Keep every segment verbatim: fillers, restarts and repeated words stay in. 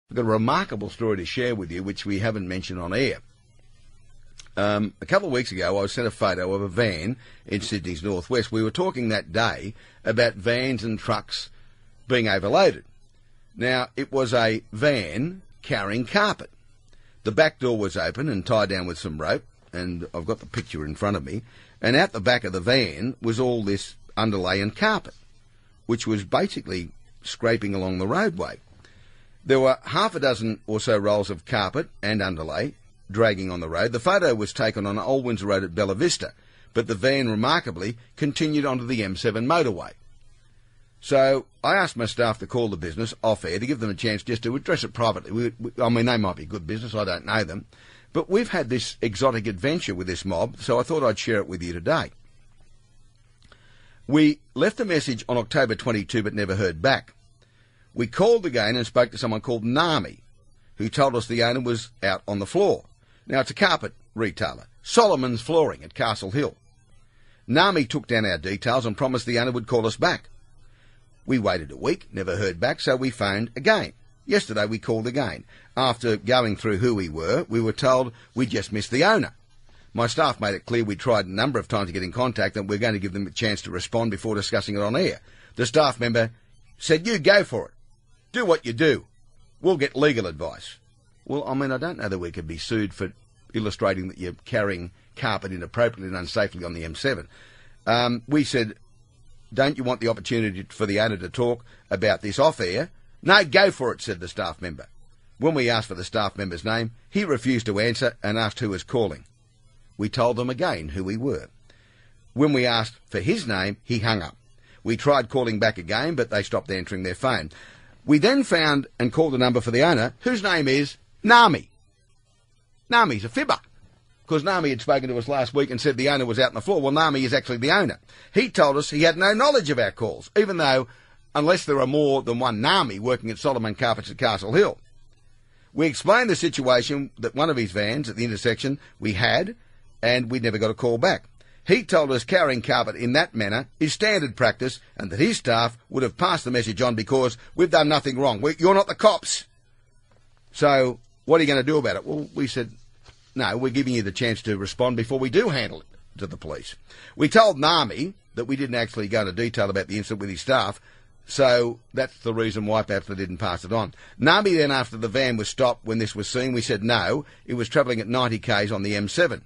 I've got a remarkable story to share with you, which we haven't mentioned on air. Um, a couple of weeks ago, I was sent a photo of a van in Sydney's northwest. We were talking that day about vans and trucks being overloaded. Now, it was a van carrying carpet. The back door was open and tied down with some rope, and I've got the picture in front of me. And out the back of the van was all this underlay and carpet, which was basically scraping along the roadway. There were half a dozen or so rolls of carpet and underlay dragging on the road. The photo was taken on Old Windsor Road at Bella Vista, but the van remarkably continued onto the M seven motorway. So I asked my staff to call the business off air to give them a chance just to address it privately. We, we, I mean, they might be good business, I don't know them. But we've had this exotic adventure with this mob, so I thought I'd share it with you today. We left a message on October twenty-second but never heard back. We called again and spoke to someone called Nami, who told us the owner was out on the floor. Now, it's a carpet retailer, Solomon's Flooring at Castle Hill. Nami took down our details and promised the owner would call us back. We waited a week, never heard back, so we phoned again. Yesterday we called again. After going through who we were, we were told we just missed the owner. My staff made it clear we tried a number of times to get in contact and we're going to give them a chance to respond before discussing it on air. The staff member said, "You go for it. Do what you do. We'll get legal advice." Well, I mean, I don't know that we could be sued for illustrating that you're carrying carpet inappropriately and unsafely on the M seven. Um, we said, "Don't you want the opportunity for the owner to talk about this off air?" "No, go for it," said the staff member. When we asked for the staff member's name, he refused to answer and asked who was calling. We told them again who we were. When we asked for his name, he hung up. We tried calling back again, but they stopped answering their phone. We then found and called a number for the owner, whose name is Nami. Nami's a fibber, because Nami had spoken to us last week and said the owner was out on the floor. Well, Nami is actually the owner. He told us he had no knowledge of our calls, even though, unless there are more than one Nami working at Solomon Carpets at Castle Hill. We explained the situation that one of his vans at the intersection we had, and we never got a call back. He told us carrying carpet in that manner is standard practice and that his staff would have passed the message on because we've done nothing wrong. We, you're not the cops. So what are you going to do about it? Well, we said, no, we're giving you the chance to respond before we do handle it to the police. We told Nami that we didn't actually go into detail about the incident with his staff, so that's the reason why perhaps they didn't pass it on. Nami then, after the van was stopped when this was seen, we said no, it was travelling at ninety k's on the M seven.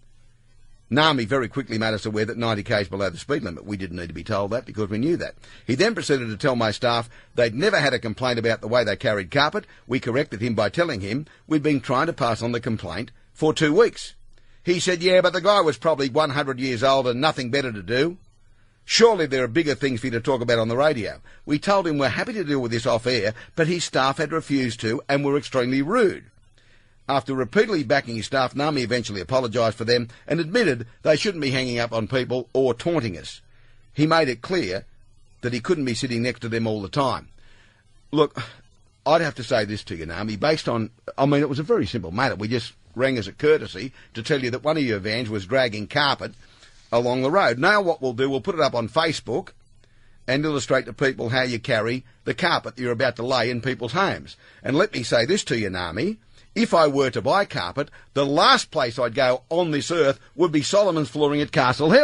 Nami very quickly made us aware that ninety k's below the speed limit. We didn't need to be told that because we knew that. He then proceeded to tell my staff they'd never had a complaint about the way they carried carpet. We corrected him by telling him we'd been trying to pass on the complaint for two weeks. He said, yeah, but the guy was probably one hundred years old and nothing better to do. Surely there are bigger things for you to talk about on the radio. We told him we're happy to deal with this off air, but his staff had refused to and were extremely rude. After repeatedly backing his staff, Nami eventually apologised for them and admitted they shouldn't be hanging up on people or taunting us. He made it clear that he couldn't be sitting next to them all the time. Look, I'd have to say this to you, Nami, based on, I mean, it was a very simple matter. We just rang as a courtesy to tell you that one of your vans was dragging carpet along the road. Now what we'll do, we'll put it up on Facebook and illustrate to people how you carry the carpet that you're about to lay in people's homes. And let me say this to you, Nami. If I were to buy carpet, the last place I'd go on this earth would be Solomon's Flooring at Castle Hill.